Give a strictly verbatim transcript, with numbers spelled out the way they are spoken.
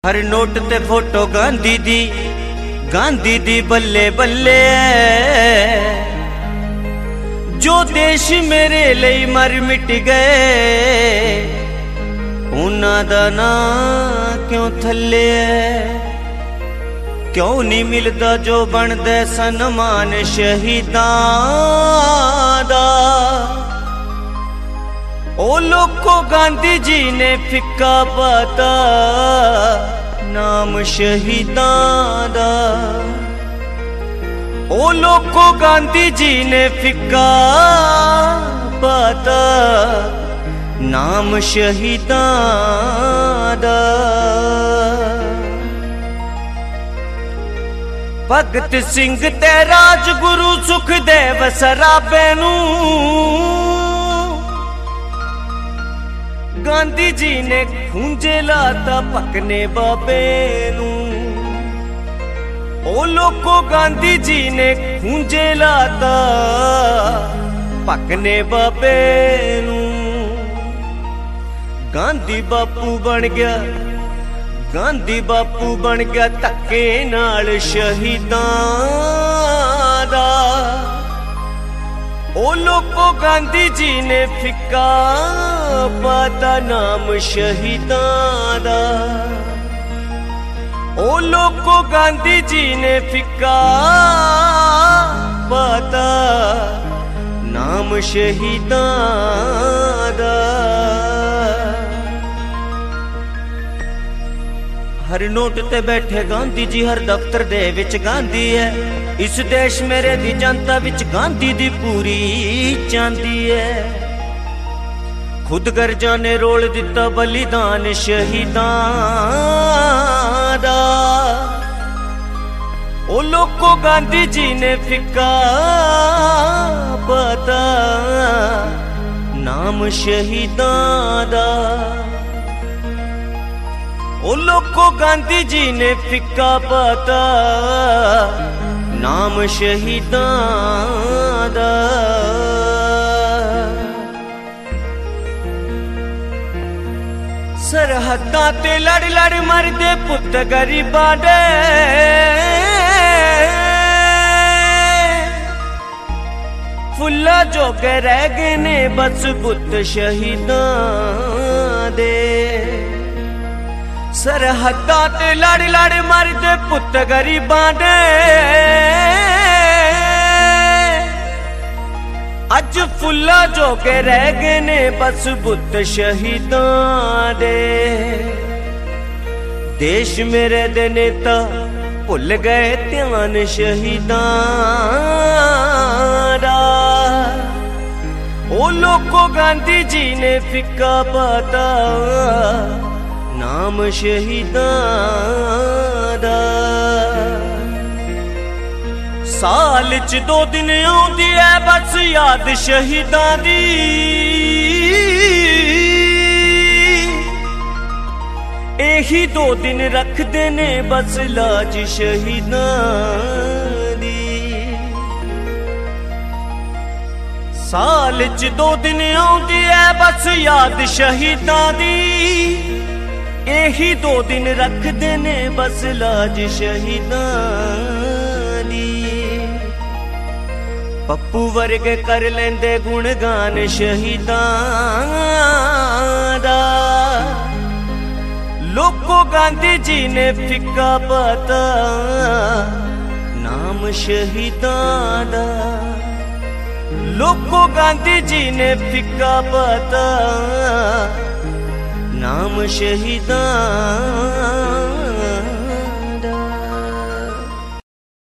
हर note ते photo Gandhi दी, गांधी दी बल्ले बल्ले। जो देश मेरे लिए मर मिट गए, उन्हां दा नां क्यों थल्ले है? क्यों नहीं मिलदा जो बनदे सन्मान शहीदां दा? ओ लोको गांधी जी ने फिक्का पाता नाम शहीदां दा। ओ लोको गांधी जी ने फिक्का पाता नाम शहीदां दा। भगत सिंह ते राजगुरु सुखदेव सराबे नूं गांधी जी ने खूंजे लाता पकने बाबे नूं। ओ लोको गांधी जी ने खूंजे लाता पकने बाबे नूं। गांधी बापू बन गया, गांधी बापू बन गया धक्के नाल शहीदां दा। ओ लोको गांधी जी ने फिक्का पाता नाम शहीदां दा। ओ लोको गांधी जी ने फिक्का पाता नाम शहीदां दा। हर नोट ते बैठे गांधी जी, हर दफ्तर दे विच गांधी है। इस देश मेरे दी जनता विच गांधी दी पूरी चांदी है। खुद गर्जा ने रोल दिता बलिदान शहीदां दा। ओ लोको गांधी जी ने फिक्का पाता नाम शहीदां दा। ओ लोको गांधी जी ने फिक्का पाता नाम शहीदां दा। सरहदां ते लड़ लड़ मरदे पुत्त गरीबां दे। फुल्ला जोगे रह गए ने बस पुत्त शहीदां दे। सरहदां ते लड़ लड़ मरदे पुत्त गरीबां दे। अज फुल्ला जोगे रह गए ने बस पुत्त शहीदां दे। देश मेरे दे नेता भुल गए ध्यान शहीदां दा। ओ लोको गांधी जी ने फिक्का पाता नाम शहीदां दा। साल च दो दिन आउंदी है बस याद शहीदां दी। एही दो दिन रखदे ने बस लाज शहीदां दी। साल च दो दिन आउंदी है बस याद शहीदां दी। एही दो दिन रखदे ने बस लाज शहीदां दी। पप्पू वर्गे कर लेंदे गुणगान शहीदां दा। लोको गांधी जी ने फिक्का पाता नाम शहीदां दा। लोको गांधी जी ने फिक्का पाता नाम शहीदां